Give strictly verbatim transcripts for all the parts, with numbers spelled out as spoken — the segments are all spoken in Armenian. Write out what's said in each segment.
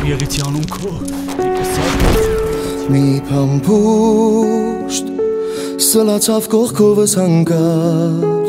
եղիցյանում քո Մի փամփուշտ սլացավ կողքովս հանկարծ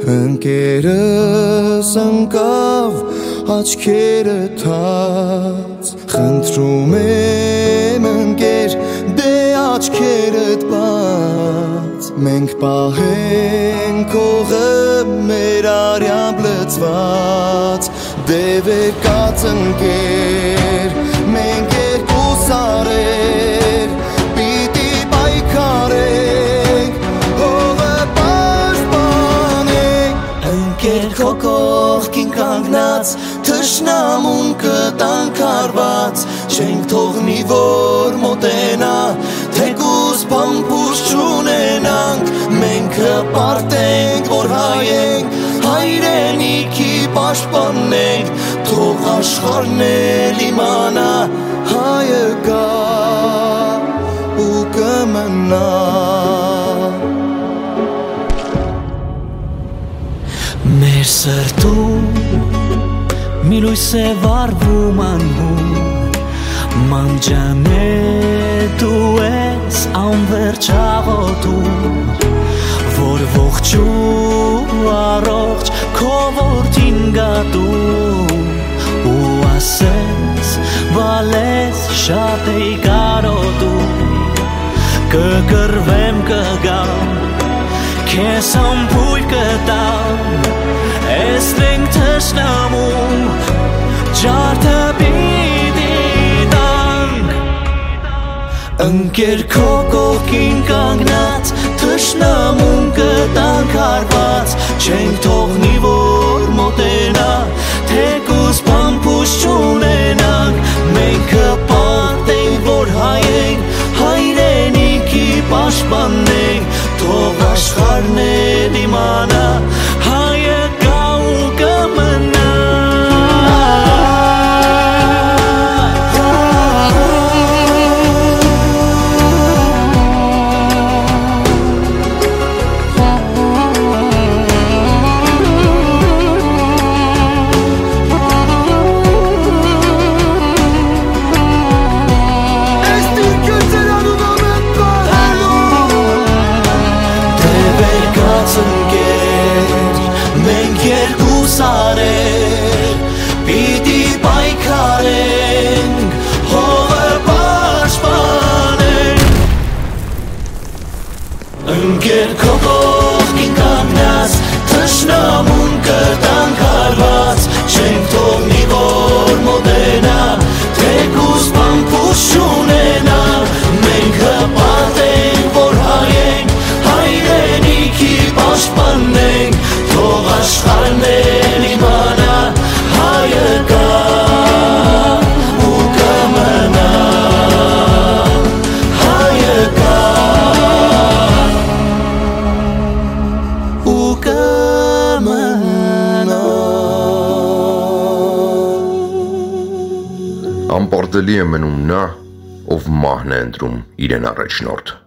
Ընկերս ընկավ աչքերը թաց Խնդրում եմ ընկեր դե աչքերդ բաց Մենք պահենք օղը մեր արյամբ լծված Դե վեկած ընկեր մենք երկուս արեր Պիտի պայքարենք օղը պաշտպանենք Ընկեր քո կողքին կանգնած թշնամուն կտանք արված Չենք թողնի որ մոտենա թեկուզ փամփուշտ չունենանք Մենք կպարտենք որ հայենք հայրենիքի պաշտպանենք Թող աշխարհն էլ իմանա հայը կա ու կմնա Մեր սրտում մի լույս է վառվում անհուն Մանջանե դու ես անվերջ աղոթում Որ ողջ ու առողջ քո որդին գատում Ու ասես բալես շատ էի կարոտում Կկրվեմ կգամ Քեզ ամփույլ կտամ Էստենք թշնամում Ջարդը պիտի տանք Ընկեր քո կողքին կանգնած Թշնամում կտանք արված Չենք թողնի որ մոտենա Թեկուզ փամփուշտ չունենանք Մենք կպարտենք որ հայենք Հայրենիքի պաշտպանենք Թող աշխարհն էլ իմանա հայը կա ու կմնա Մենք երկուս արեր Պիտի պայքարենք Հողը պաշտպանենք Ընկեր քո կողքին կանգնած Թշնամուն կտանք արված Չենք թողնի որ մոտենա Թեկուզ փամփուշտ չունենա Մենք հպարտենք որ հայենք Հայրենիքի պաշտպանենք Թող աշխարհն էլ իմանա հայը կա ու կմնա Հայը կա ու կմնա Անպարտելի է մնում նա, ով մահն է ընտրում իրեն առաջնորդ